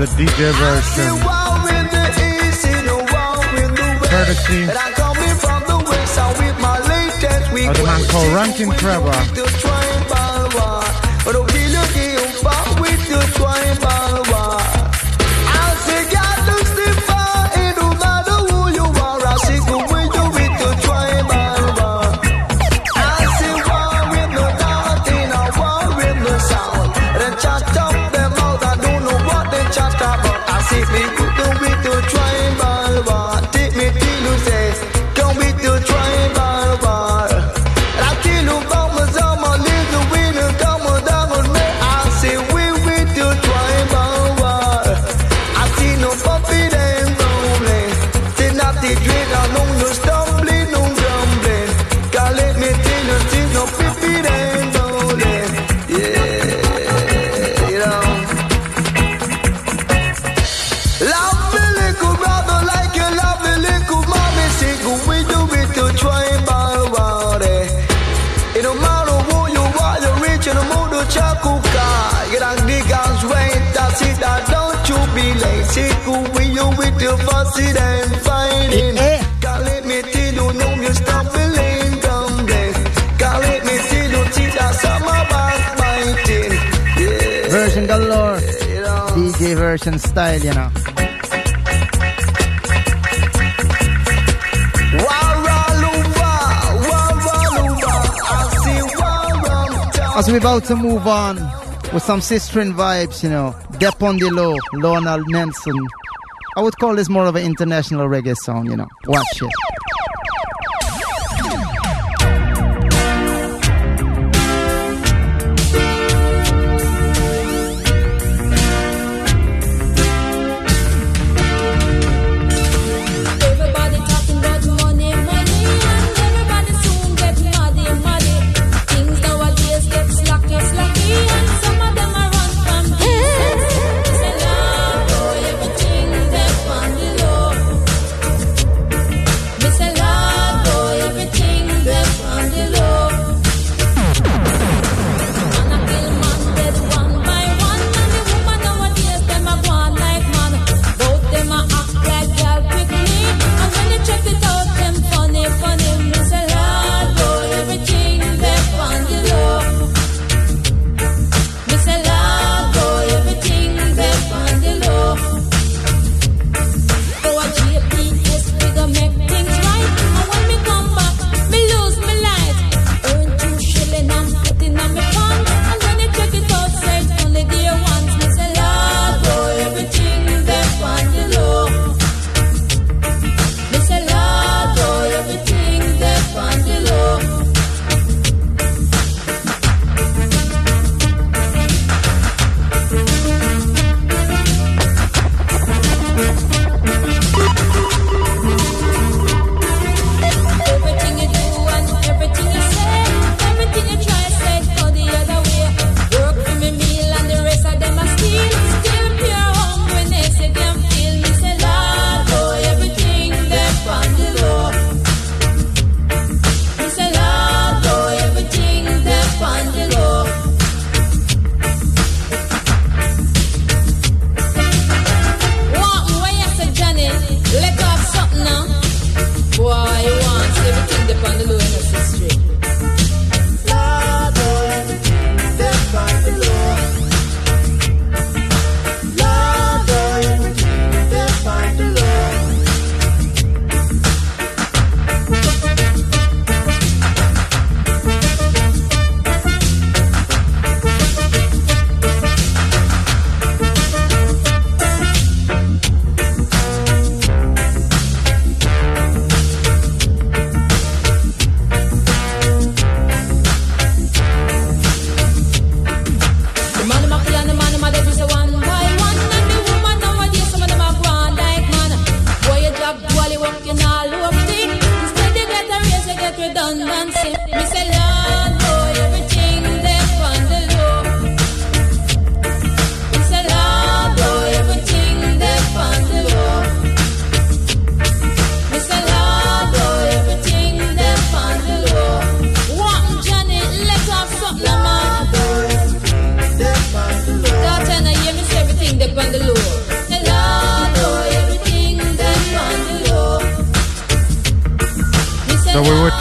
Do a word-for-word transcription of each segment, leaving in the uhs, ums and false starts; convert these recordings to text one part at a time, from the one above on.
the D J version. Courtesy of the man called Ranking Trevor. Version galore, D J version style, you know. As we're about to move on with some sistering vibes, you know, Dep on the Low, Lionel Nelson. I would call this more of an international reggae song, you know. Watch it. Miss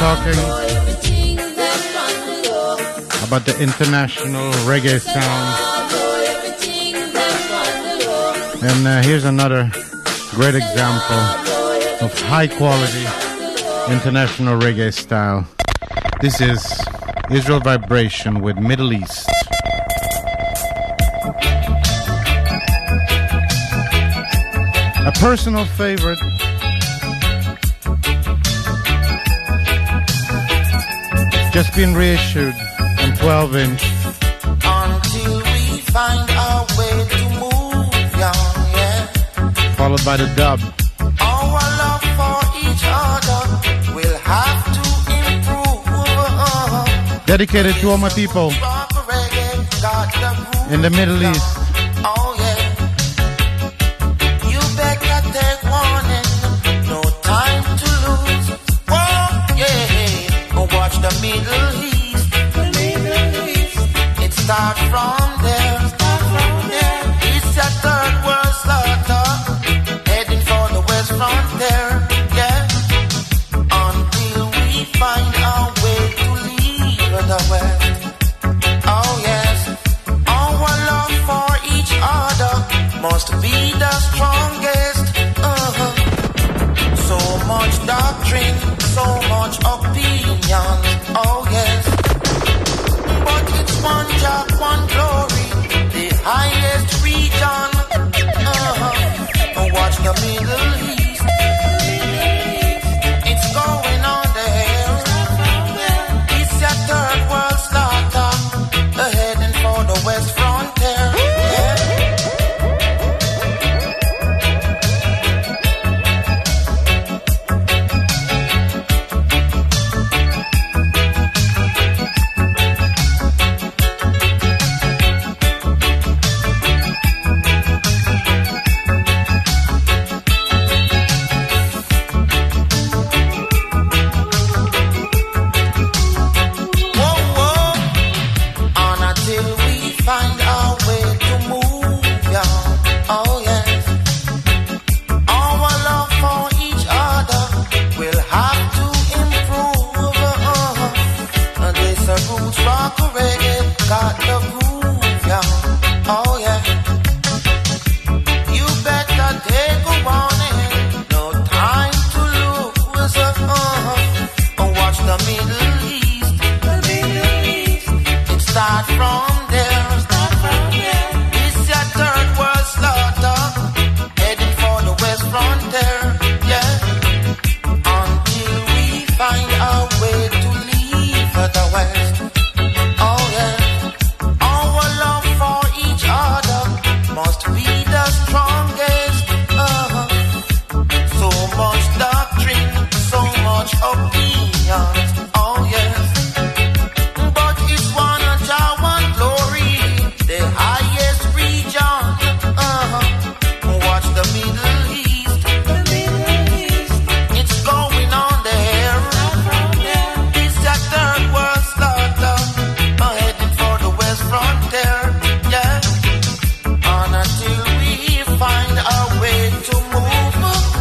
talking about the international reggae sound. And uh, here's another great example of high quality international reggae style. This is Israel Vibration with Middle East. A personal favorite. Just been reissued on twelve inch. Until we find our way to move, young, yeah. Followed by the dub. Our love for each other will have to improve. Dedicated to all my people in the Middle East. Oh yeah. You better take warning. No time to lose. Oh yeah. Watch the Middle East. The Middle East. It starts from there. Start from there. It's a third world slaughter. Heading for the west frontier. Yeah. Until we find our way to leave the west. Oh yes. Our love for each other must be the strongest. Uh-huh. So much doctrine, so much opinion. Oh yes. But it's one job, one glory, the highest region. Uh-huh. Watch the Middle East. It's going on there. It's a third world slaughter. Heading for the west frontier. Yeah. Got the groove, yeah. Oh yeah. You better take a warning. No time to lose. Uh-huh. Watch the Middle East. The Middle East. It starts from there. Start from there. It's a third world slaughter. Heading for the west frontier. Yeah. Until we find our way to leave the west. Oh yeah. Must be the strongest. Uh-huh. So much doctrine, so much opinion. Oh yes. But it's one Jah, one glory, the highest region. Uh-huh. Watch the Middle East. The Middle East. It's going on there. It's a third world slaughter. Heading for the west frontier. Yeah. Until we find our way to move.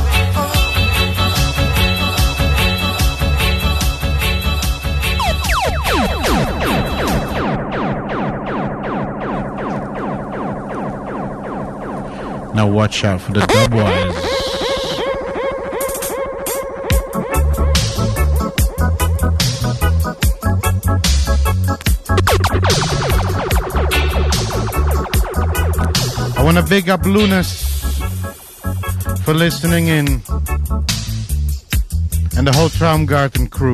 Now watch out for the dubwise. I want to big up Lunas for listening in and the whole Traumgarten crew.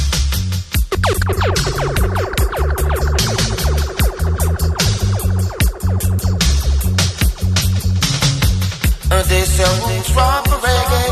They say roots rock reggae.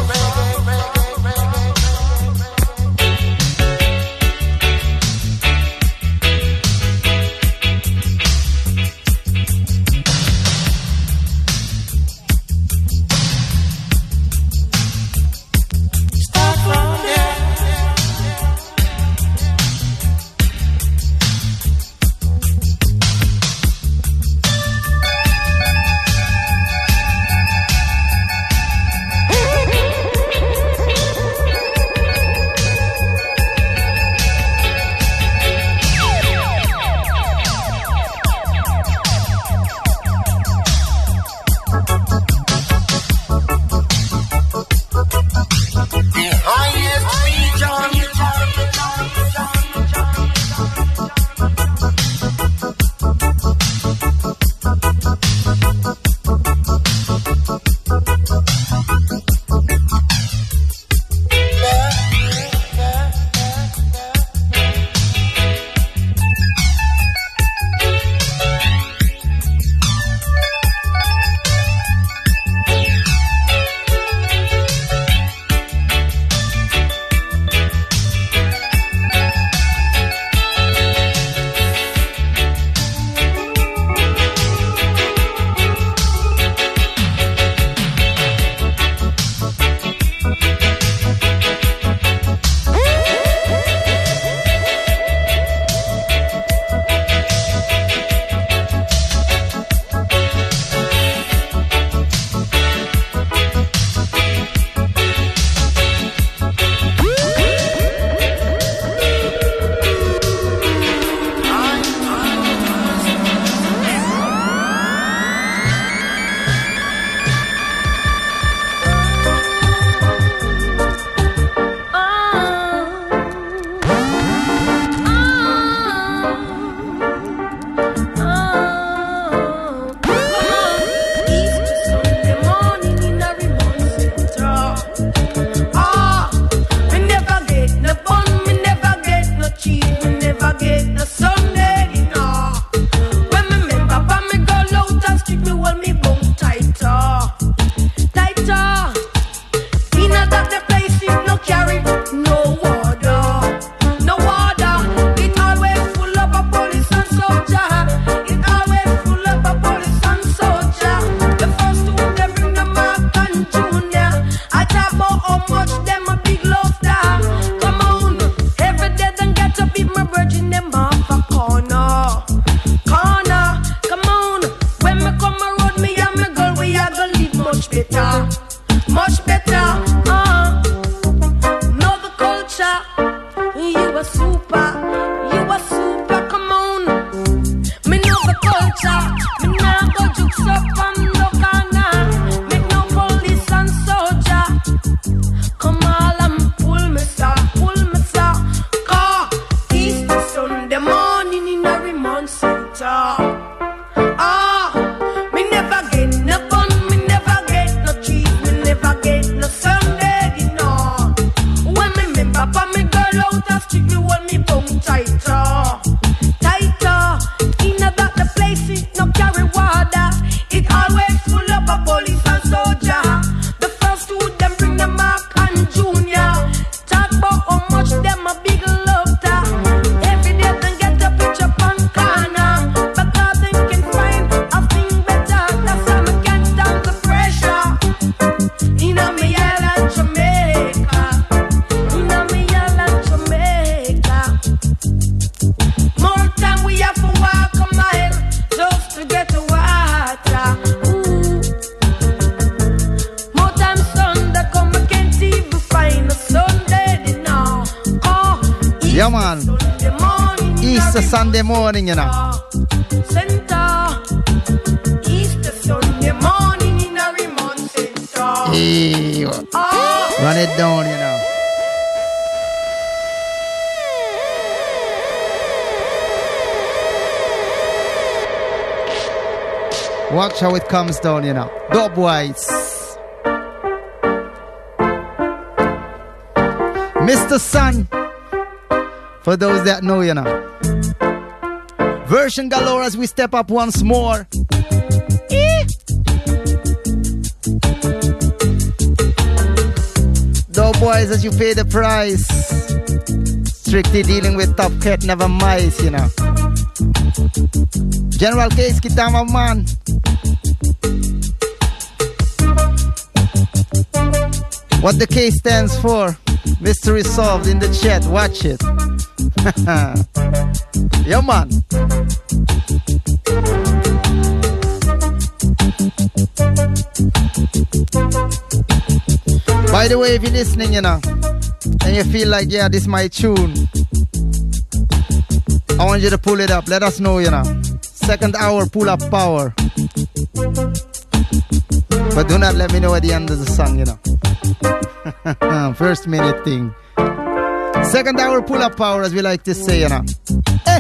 Easter Sunday morning, you know. Center. Easter Sunday morning in a Remont Center. Hey, Oh. run it down, you know. Watch how it comes down, you know. Dubwise. Mister Sun. For those that know, you know. Version galore as we step up once more. Eh. Dubwise as you pay the price. Strictly dealing with top cat, never mice, you know. General Case Kitama man. What the case stands for, mystery solved in the chat. Watch it. Yeah, man. By the way, if you're listening, you know, and you feel like, yeah, this is my tune, I want you to pull it up. Let us know, you know. Second hour, pull up power. But do not let me know at the end of the song, you know. First minute thing. Second hour, pull up power, as we like to say, you know. Eh.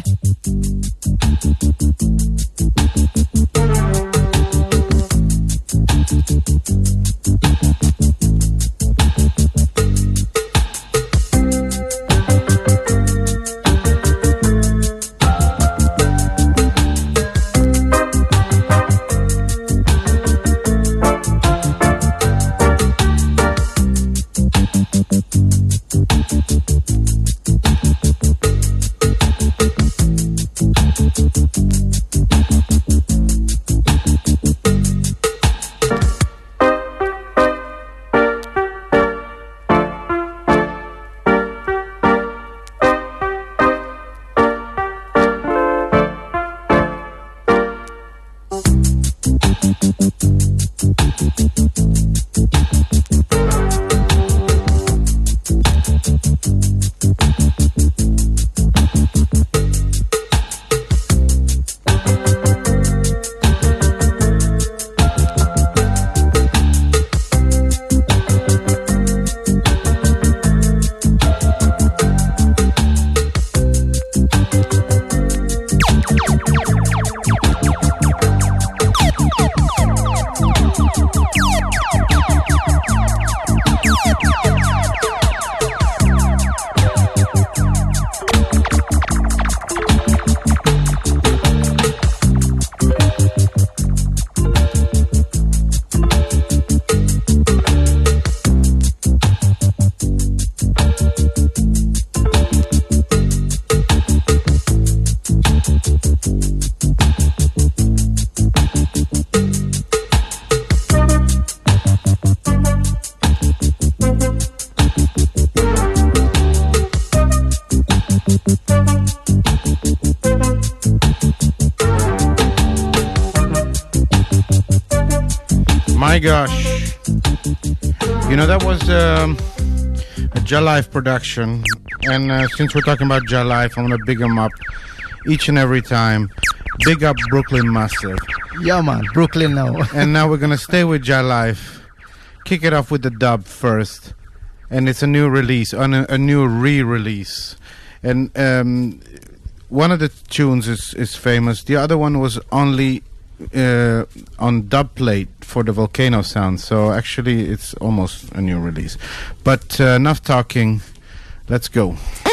My gosh. You know, that was um, a Jalife production. And uh, since we're talking about Jalife, I'm going to big them up each and every time. Big up Brooklyn Massive. Yeah, man. Brooklyn now. And now we're going to stay with Jalife. Kick it off with the dub first. And it's a new release, a, a new re-release. And um, one of the tunes is, is famous. The other one was only uh, on dub plate for the Volcano sound. So actually it's almost a new release. But uh, enough talking. Let's go.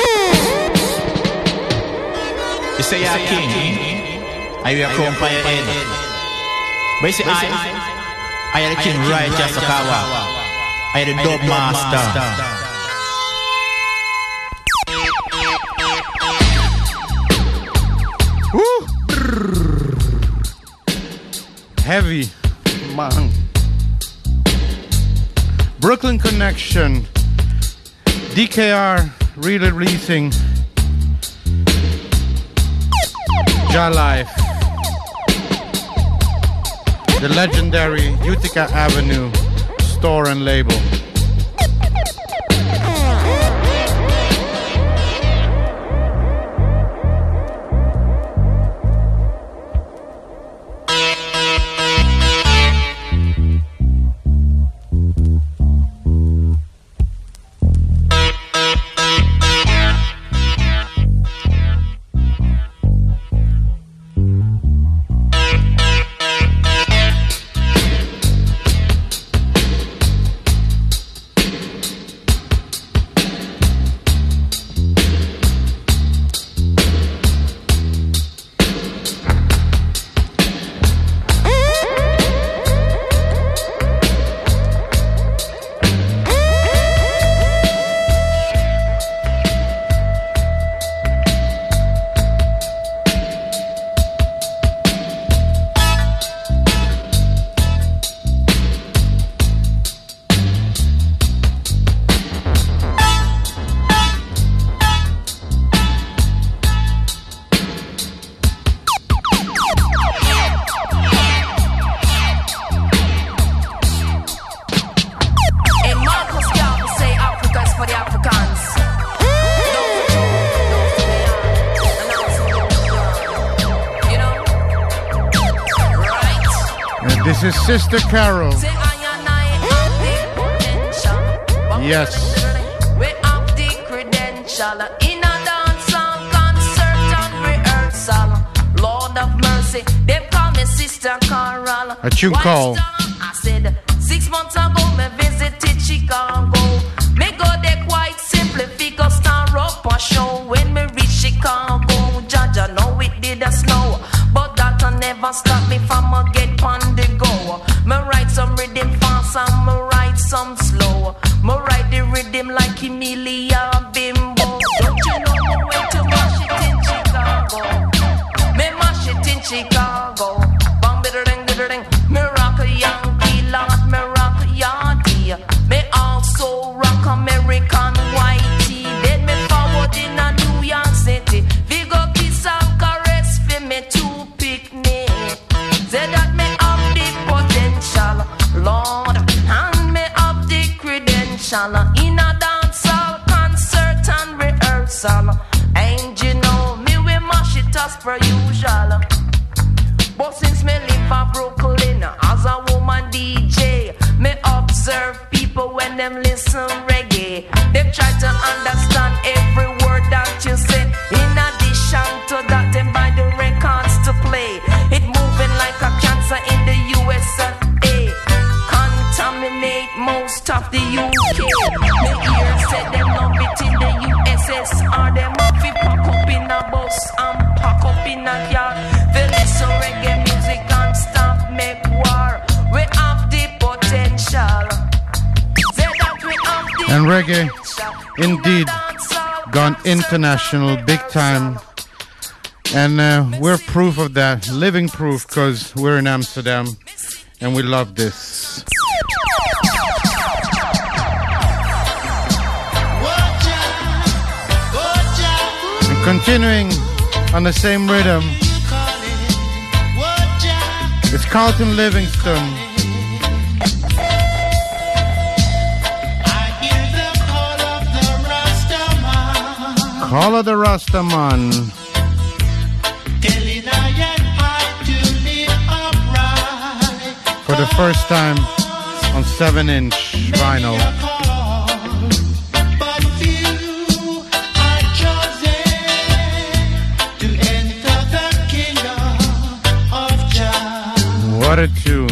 You say you're king, I will come for your head. But you say I, I am the king righteous Akawa. I am the dub master. Woo! Heavy. Man. Brooklyn Connection. D K R re-releasing Jalife, the legendary Utica Avenue store and label. This is Sister Carol. Say I and I have the potential. Yes. We have the credential. In a dance song, concert and rehearsal. Lord of mercy, they call me Sister Carol. A tune Why call. star? I said, six months ago, me visited Chicago. Me go there quite simply, figure star up a show. When me reach Chicago, Jaja know it did a snow. But that never stop me from a get on the go. Me write some rhythm fast and me write some slow. Me write the rhythm like Emilia Bimbo. Don't you know me way to mash it in Chicago? Me mash it in Chicago. Bang bidder ding bidder ding. Me rock a Yankee lot, me rock a Yardie. Me also rock American whitey. Then me forward in a New York City. Vigo kiss and caress for me to picnic. Say that me have the potential, Lord, and me have the credential. In a dancehall, concert and rehearsal. And you know me we mash it as per usual. But since me live in Brooklyn as a woman D J, me observe people when them listen reggae. They try to understand every word that you say. In addition to that, them buy the records to play. It moving like a cancer in the U S A. Contaminate most of the U K. Me hear say them love it in the U S S R. Them have to pack up in a bus and pack up in a car. They listen reggae music and stop make war. We have the potential. Say that we have the And reggae, potential. indeed, gone international big time. And uh, we're proof of that, living proof, because we're in Amsterdam and we love this. And continuing on the same rhythm, it's Carlton Livingston. Call of the Rastaman. For the first time on seven inch vinyl. What a tune.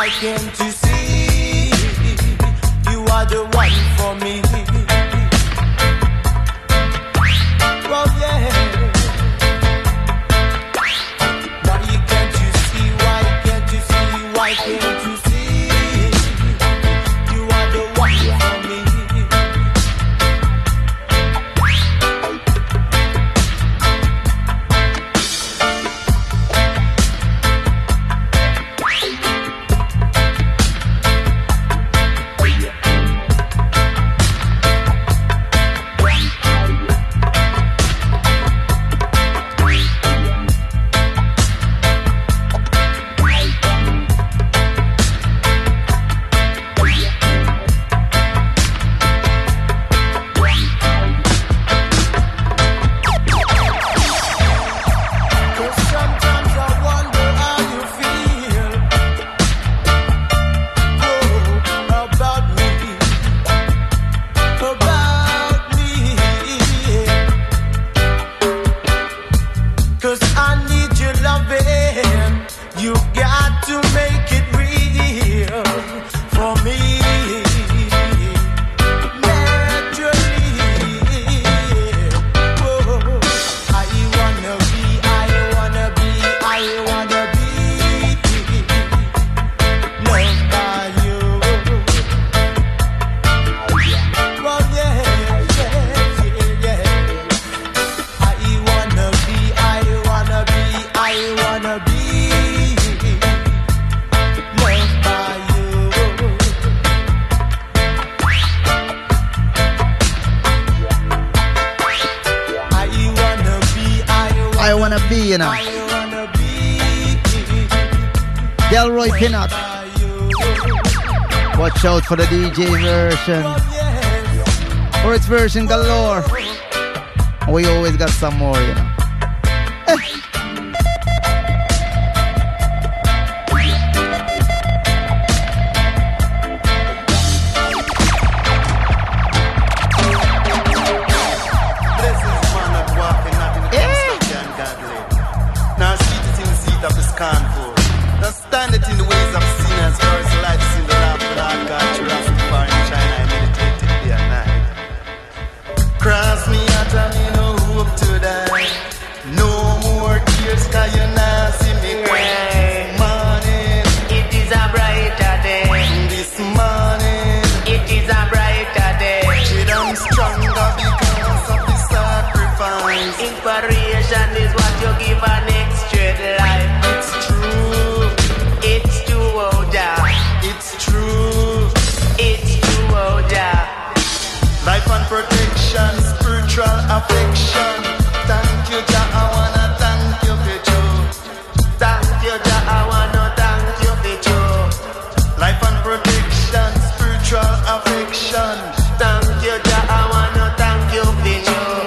Why can't you see you are the one for me? Oh yeah. Why can't you see? Why can't you see? Why can't you see you are the one for me? Delroy Pinnock. Watch out for the D J version. Or its version galore. We always got some more, you know. Eh. Inspiration is what you give an extra life. It's true. It's true, oh yeah. It's true. It's true, oh yeah. Life and protection, spiritual affection. Thank you, Jah. I wanna thank you for you. Thank you, Jah. I wanna thank you for you. Life and protection, spiritual affection. Thank you, Jah. I wanna thank you for you.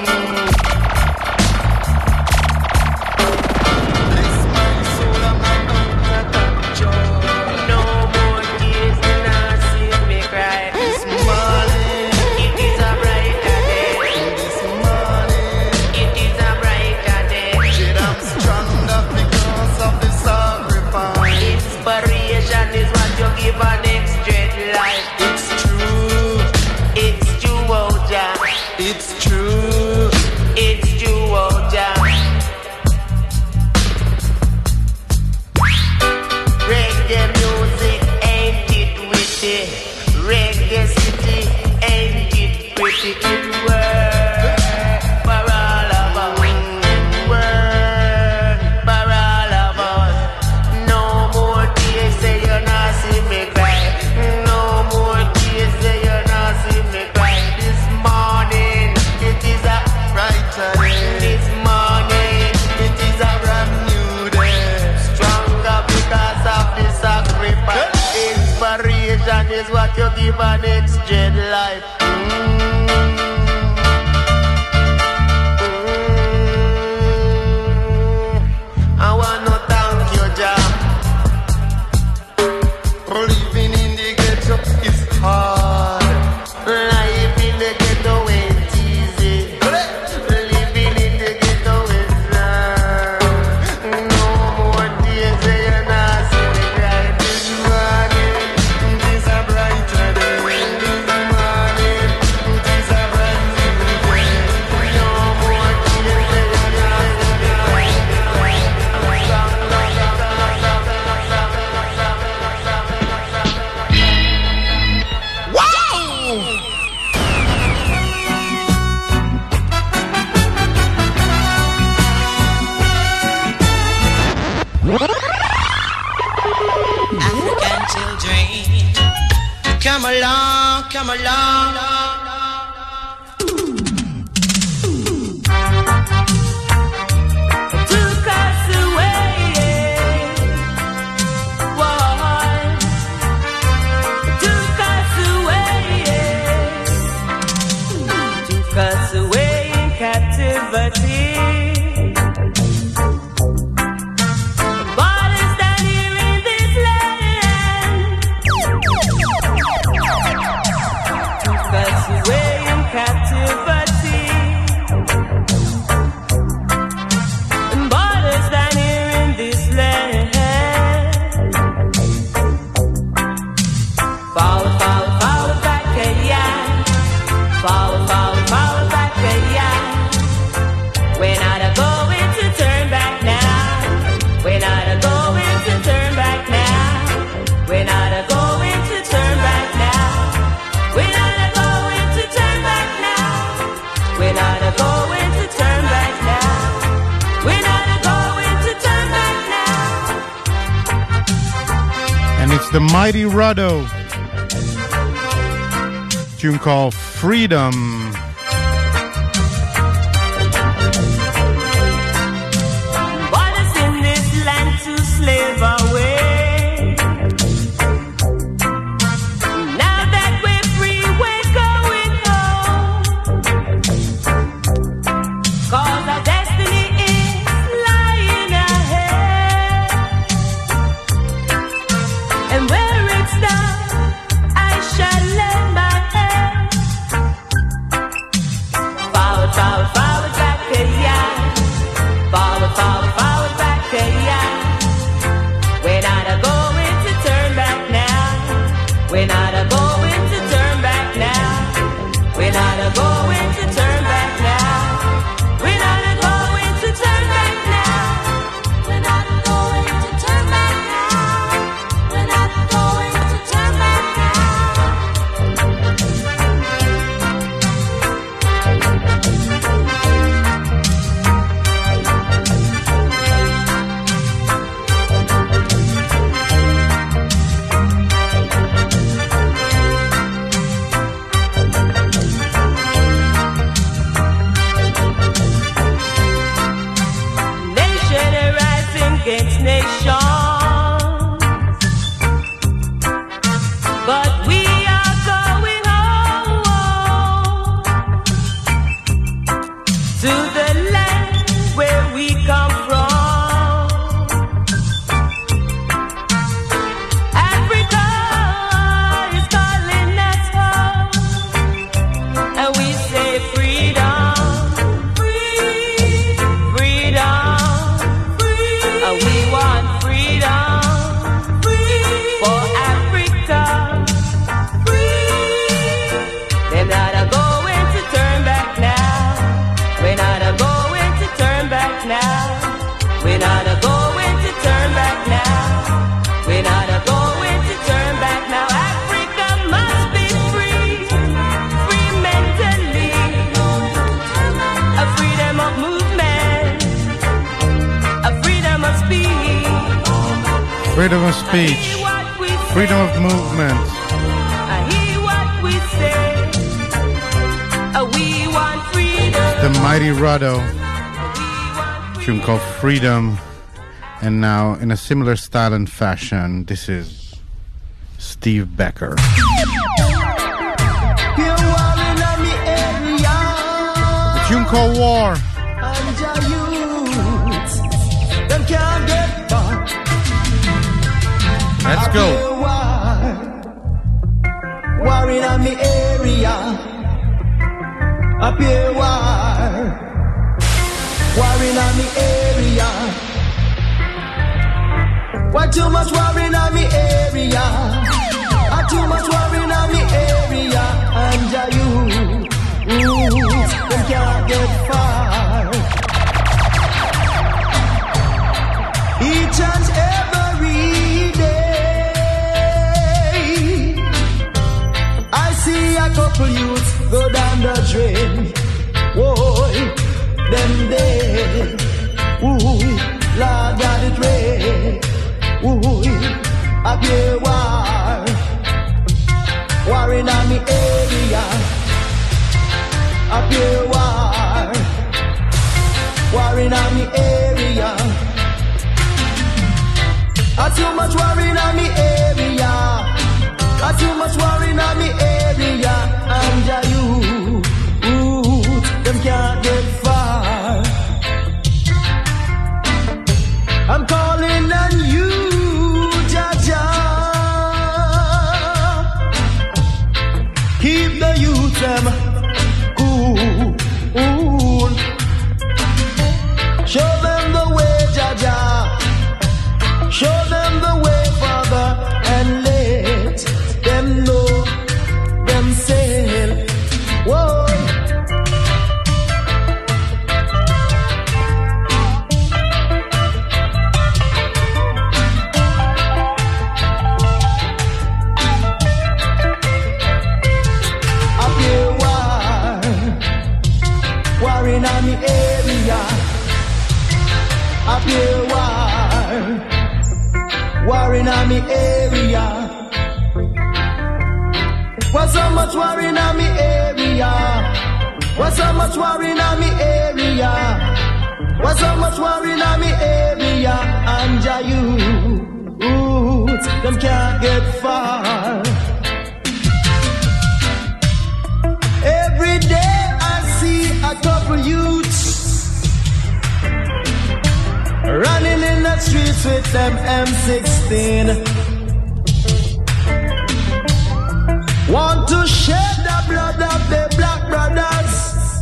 It's true, it's true, oh yeah. Reggae music, ain't it witty? Reggae city, ain't it pretty? It works for all of us. It works for all of us. No more tears say you're not see me cry. No more tears say you're not see me cry. This morning this morning, it is a brand new day. Stronger because of the sacrifice. Inspiration is what you give an extra life. Mm-hmm. I want to thank you, Jah. Living in the ghetto is hard. Life in the ghetto ain't easy. No more tears, you're not see me cry this morning. come along, come along. Took us away, why? Took us away, took us away in captivity. The Mighty Ruddo, tune called Freedom. Brought us in this land to slave away. Now that we're free, we're going home. 'Cause our destiny is lying ahead. And where it's done, I shall lend my hand. Forward, forward, forward, back to ya. Forward, forward, forward, back to ya. We're not a going to turn back now. We're not a going to turn back now. We're not a going to turn back now. We're not a going to turn back now. We're not a going to turn back now. We're not going to turn back Nation arising against nation. But we are going home to the land where we come from. Africa is calling us home, and we say freedom, free, freedom, free. And we want freedom, free, for Africa. They're not a going to turn back now. We're not a going to turn back now. We're not a going to turn back now. We're not a going to turn back now. Africa must be free, free mentally. A freedom of movement, a freedom of speech. Freedom of speech, Hear what we say. freedom of movement. I hear what we say. Uh, we want freedom. The Mighty Ruddo, We want tune called Freedom. And now, in a similar style and fashion, this is Steve Becker. The tune called War. Let's go. War in me area. Up here, war. War in me area. Why too much war in me area? Ah, too much war in me area. And uh, you, ooh, them can't get far. Each and every day, I see a couple youths go down the drain. Whoa, them dead. Ooh, Lord God it rain. Ooh, a pure war. war in a me area. A pure war, war in a me area. A too much war in a me area. A too much war in a me area. And ja you, ooh, them can't get far. I'm calling on you, Jah Jah. Keep the youth them cool, cool. Show them the way, Jah Jah. Show them the way, Father, and let them know them sail. Whoa. In a me area, up here war, war in a me area. Was so much war in a me area. Was so much war in a me area. Was so much war in a me area. And ja you, ooh, them can't get far. Every day a couple youths running in the streets with them M sixteen. Want to shed the blood of their black brothers.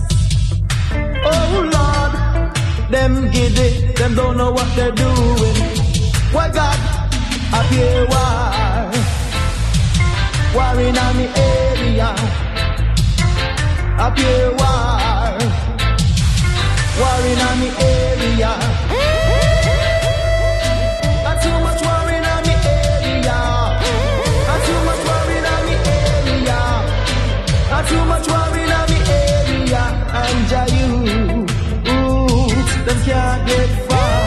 Oh Lord, them giddy, them don't know what they're doing. Why God, a pure war, war in a me area. A pure war, war in a me area. A too much war in a me area. A too much war in a me area. A too much war in a me area. And ja you, ooh, them can't get far.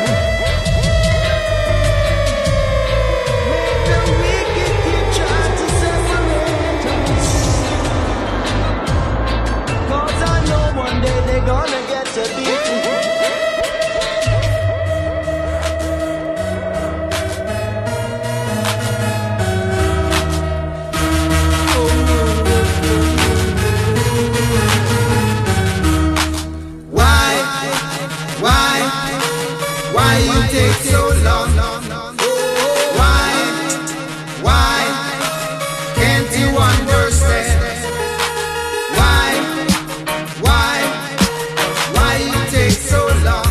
Make the wicked keep trying to separate us. Cause I know one day they're gonna get to beat me. Why, why, why you take so long? Why, why can't you understand? Why, why, why you take so long?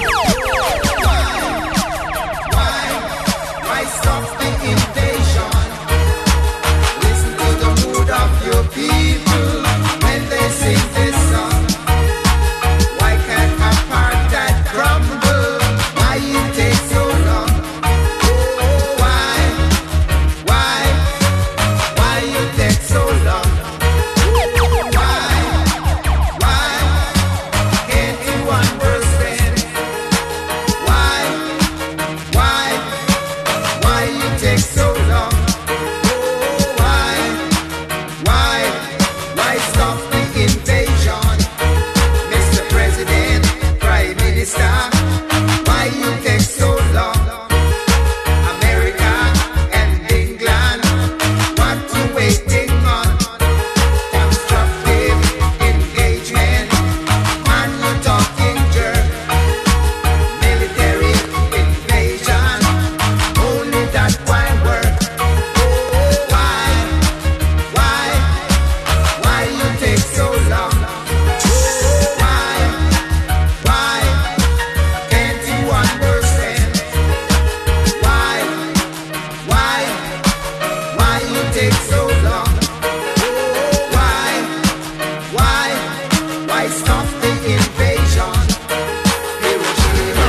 Why, why, why stop the invasion? Listen to the mood of your people when they sing this song. Why can't apartheid crumble? Why you take so long? Oh, why, why, why you take so long? Why, why can't you understand? Why, why, why you take so long? Oh, why, why, why stop the invasion? Mister President, Prime Minister, why you take so long? America and England, what you waiting on? Constructive engagement, man you talking jerk. Military invasion, only that why work. Oh, why, why, why you take so long? Oh, why, why can't you understand? Why, why, why you take so long? Oh, why, why, why stop the invasion? Hiroshima.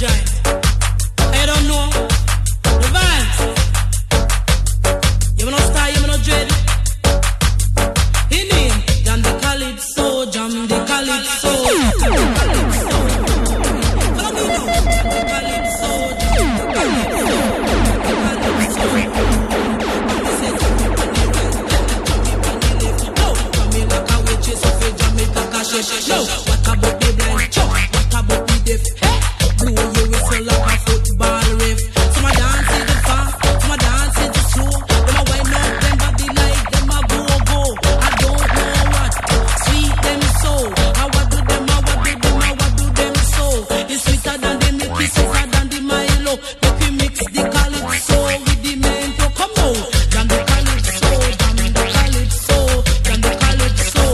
giant. I don't know. The vibes. You know style, you know dread. In him, jam the calypso, jam the calypso. Follow me now. The calypso, jam the calypso. No, what about the blind chop? What about the deaf? Hey, blow your whistle like a football ref. Some a dance in the fast, some a dance in the slow. Them a wind up them body like them a go go. I don't know what sweet them so. I what do them, I what do them, I what do them so. It's sweeter than the milk, it's sweeter than the Milo. Make we mix the calypso with the mento. Come on, jam the calypso, jam the calypso, jam the calypso.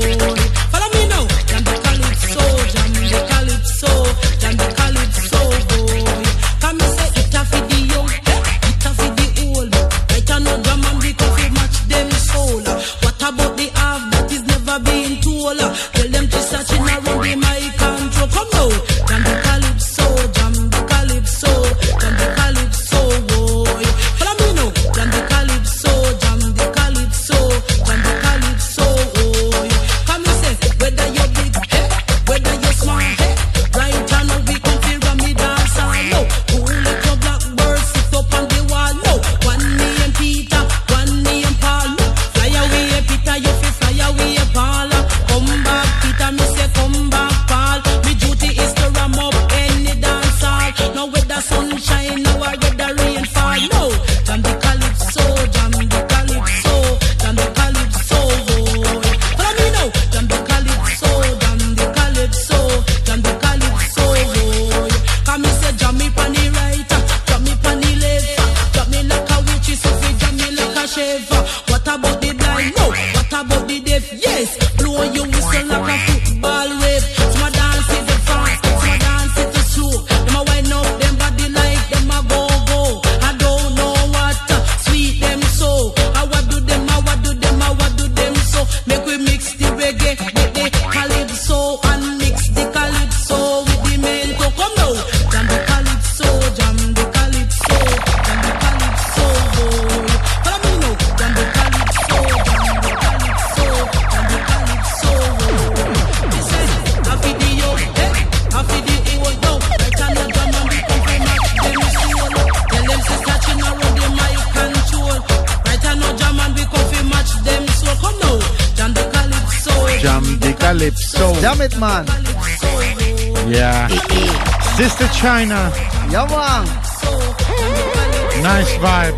Follow me now. Jam the calypso, jam the calypso, jam the calypso, boy. Come and say it a for the young, it a for the old. Right on no drum and we can match them soul. What about the half that is never been told? Tell them to search in around the mic control. Come now, jam the calypso, jam the calypso, jam the calypso, boy. Follow me now, jam the calypso, jam the calypso, jam the calypso, boy. Come and say whether you're big, hey, whether you're small, hey, right or no, we come feel from me dance all low. Who let your blackbird sit up on the wall, no. One name Peter, one name Paul, no. Fly away Peter, you fi fly away Paul. Come back Peter, me say come back Paul. Me duty is to ram up any dance hall. Now whether sunshine, now or whether rainfall, no. Jam the calypso, jam the calypso, jam the calypso, boy. Follow me now, jam the calypso, jam the calypso, jam the calypso, boy. Come me say jam me pon the right, jam me pon the left, jam me like a witch, so fi jam me like a chef. What about the blind? No. What about the deaf? Yes. Blow your whistle like a football ref. Some a dance it the fast, some a dance it the slow. Them a wind up them body like them a go go. I don't know what sweet them so. I what do them? I what do them? I what do them so? Make we mix the reggae with the calypso and mix the calypso with the mento. Come now, jam the calypso, jam the calypso, jam the calypso, boy. Follow me now, jam the calypso, jam the calypso, jam the calypso, boy. This is a video, eh? A video, no. Right on the drum and we come to match them soul. Tell them to catching around the mic control. Right on the drum and we come to match them soul. Come now, jam the calypso, Jam the calypso. Damn it, man. Yeah. Sister China. Yeah, man. Nice vibe.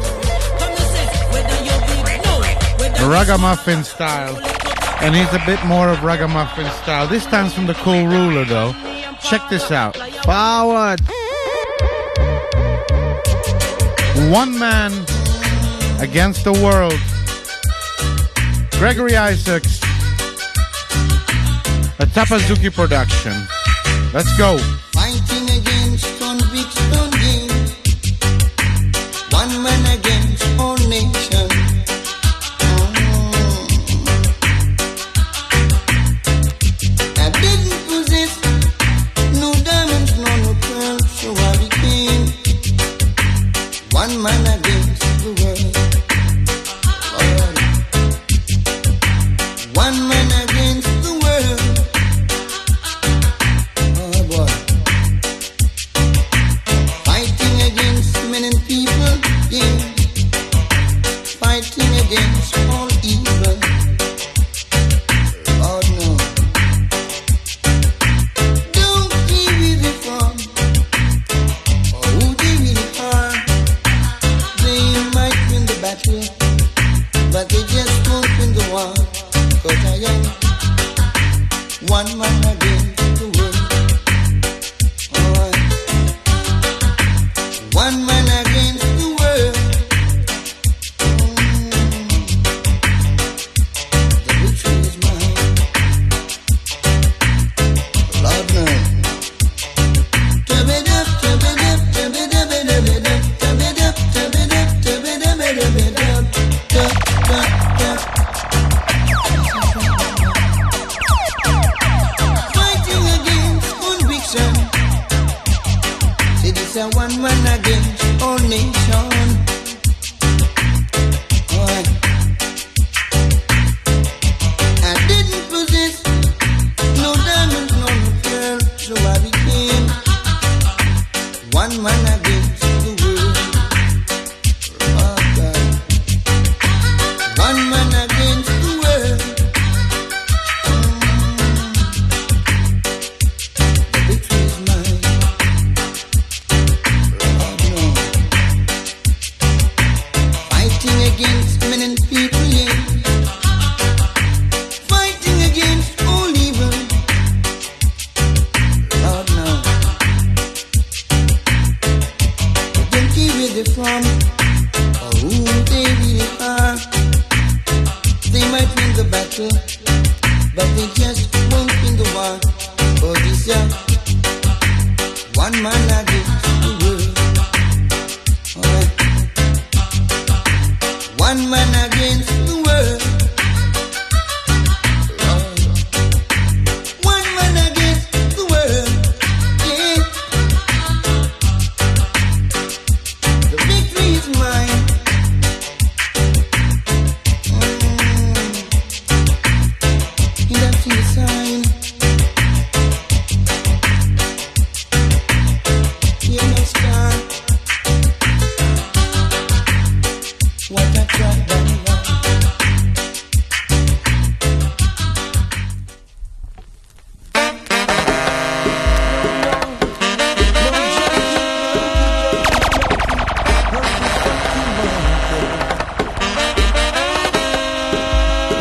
Ragamuffin style. And he's a bit more of ragamuffin style. This time's from the Cool Ruler, though. Check this out. Forward. One man against the world. Gregory Isaacs. A Tapazuki production. Let's go. Fighting against conviction game. One man against all nation. Oh. I didn't possess no diamonds, no no pearls, so I became one man against the world. Alright. One man against the world. Oh boy.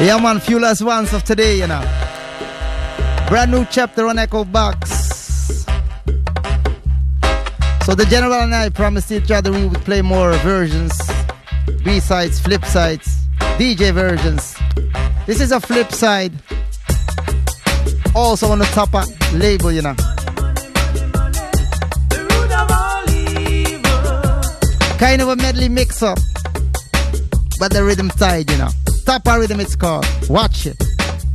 Yeah, man, few last ones of today, you know. Brand new chapter on Echo Box. So the General and I promised each other we would play more versions, B-sides, flip sides, D J versions. This is a flip side. Also on the top of label, you know. Kind of a medley mix-up, but the rhythm tied, you know. Top of rhythm it's called. Watch it.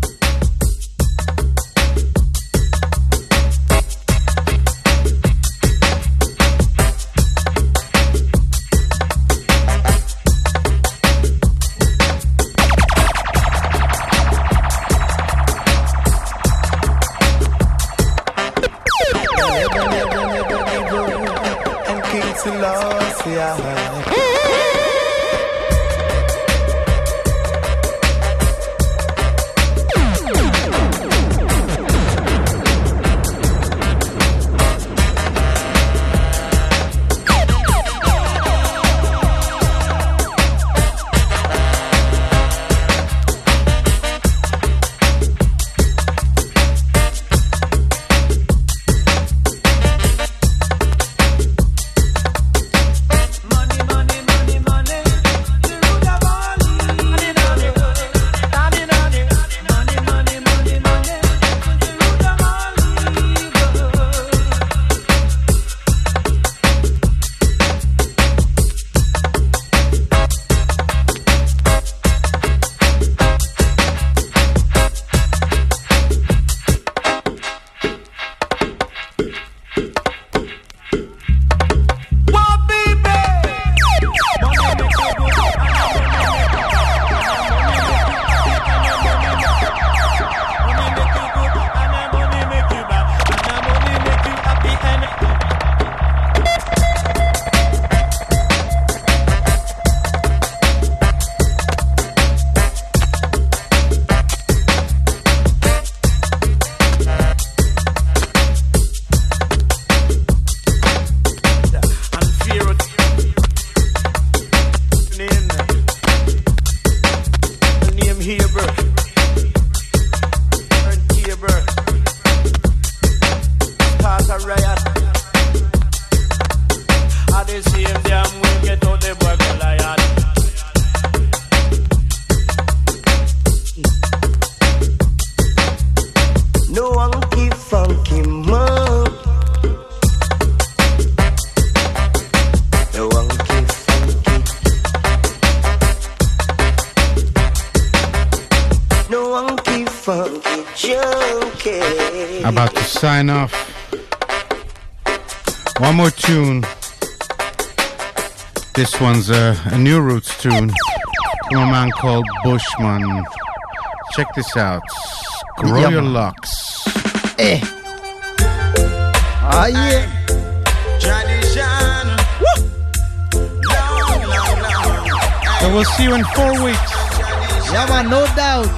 About to sign off. One more tune. This one's a, a new roots tune from a man called Bushman. Check this out. Grow Yeah, your man. locks. Eh. Ah, yeah. Tradition. Long, long, long. So we'll see you in four weeks. Yeah, man, no doubt.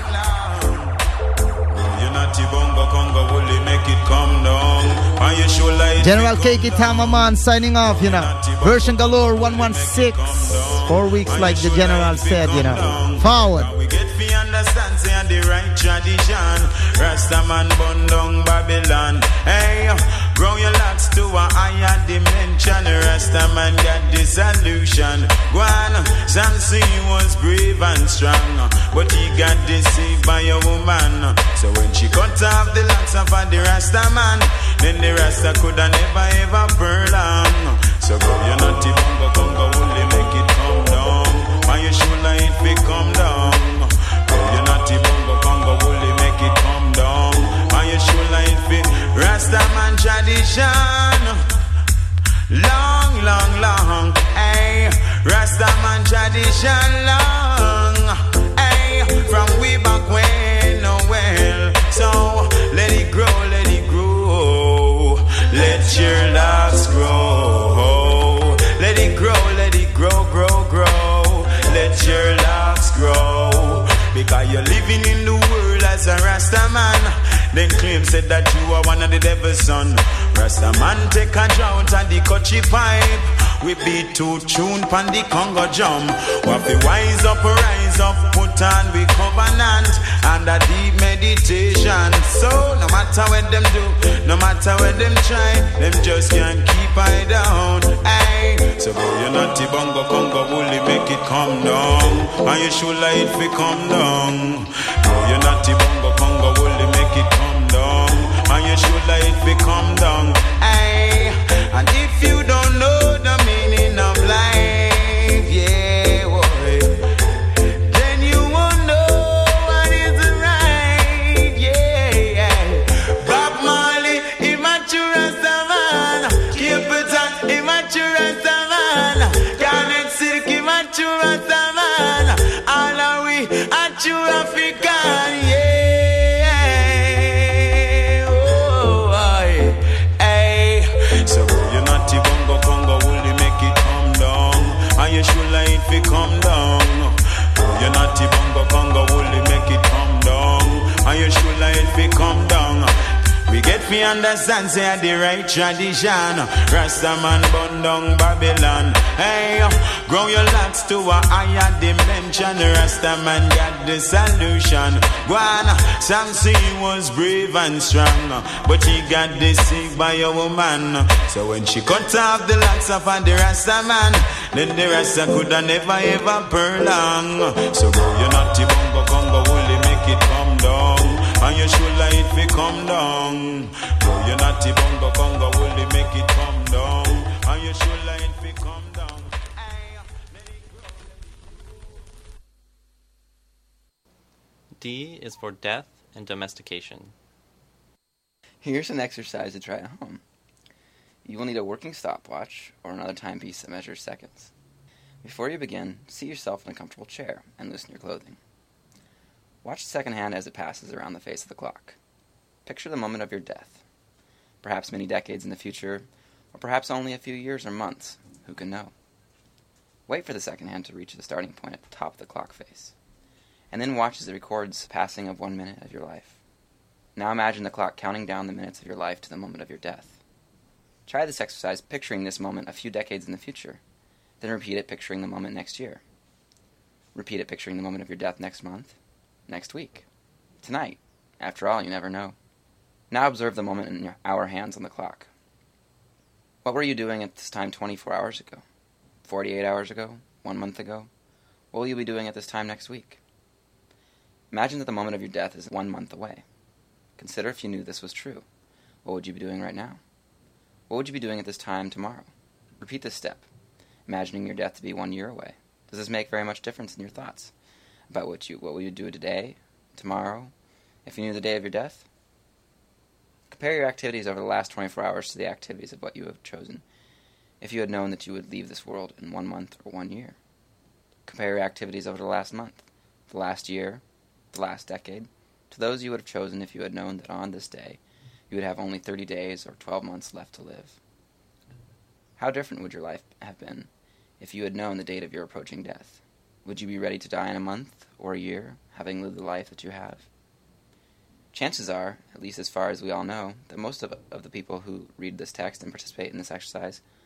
General K K Tamaman signing off, you know. Version Galore one one six. Four weeks like the General said, you know. Forward. We get fi understand say and the right tradition. Rastaman bun down Babylon. Hey, grow your locks to a higher dimension. Rastaman got the solution. Go on, Samson was brave and strong, but he got deceived by a woman. So when she cut off the locks of the Rastaman, then the Rasta coulda never ever burn long. So grow your naughty bungo bungo only make it come down. On your shoulder it fi come down. Grow your naughty bungo bungo only make it come down. On your shoulder it fi Rastaman tradition. Long, long, long. Hey, Rastaman tradition long. Hey, from way back when, oh well. So let it grow, let it grow. Let your locks grow. Let it grow, let it grow, grow, grow. Let your locks grow. Because you're living in the world as a Rastaman. Then claim said that you are one of the devil's son. Rastaman take a drought and the coachy pipe. We beat to tune pan the Congo drum. What we wise up, rise up, put on we covenant and a deep meditation. So no matter what them do, no matter what them try, them just can't keep I down. Hey, so go you naughty bongo Congo woolly make it come down, and you should let it fi come down. Go you naughty bongo Congo woolly make it come down, and you should let it fi come down. Hey, and if you don't know the meaning of life, yeah, boy, then you won't know what is right, yeah, yeah. Bob Marley, immature Savannah, Capitan, immature Savannah, Garnet Silk, immature Savannah, all are we, a true African, yeah. You should let it fi come down. You naughty bongo Congo woolly make it come down, and you should let it fi come down. We get me understand say the right tradition. Rasta man burn down Babylon. Hey, grow your locks to a higher dimension. Rasta man got the solution. Guana, Samson was brave and strong, but he got deceived by a woman. So when she cut off the locks off of the Rasta man, then the Rasta coulda never ever prolong. So grow your naughty bongo Congo woolly make it come down, and you should let it fi come down. Grow your naughty bongo Congo woolly make it come down, and you should let it fi come down. D is for death and domestication. Here's an exercise to try at home. You will need a working stopwatch or another timepiece that measures seconds. Before you begin, seat yourself in a comfortable chair and loosen your clothing. Watch the second hand as it passes around the face of the clock. Picture the moment of your death, perhaps many decades in the future, or perhaps only a few years or months, who can know. Wait for the second hand to reach the starting point at the top of the clock face, and then watch as it records the passing of one minute of your life. Now imagine the clock counting down the minutes of your life to the moment of your death. Try this exercise picturing this moment a few decades in the future, then repeat it picturing the moment next year. Repeat it picturing the moment of your death next month, next week, tonight. After all, you never know. Now observe the moment in your hour hands on the clock. What were you doing at this time twenty-four hours ago? forty-eight hours ago? One month ago? What will you be doing at this time next week? Imagine that the moment of your death is one month away. Consider if you knew this was true. What would you be doing right now? What would you be doing at this time tomorrow? Repeat this step, imagining your death to be one year away. Does this make very much difference in your thoughts about what you what will you do today, tomorrow, if you knew the day of your death? Compare your activities over the last twenty-four hours to the activities of what you have chosen if you had known that you would leave this world in one month or one year. Compare your activities over the last month, the last year, the last decade, to those you would have chosen if you had known that on this day you would have only thirty days or twelve months left to live. How different would your life have been if you had known the date of your approaching death? Would you be ready to die in a month or a year, having lived the life that you have? Chances are, at least as far as we all know, that most of, of the people who read this text and participate in this exercise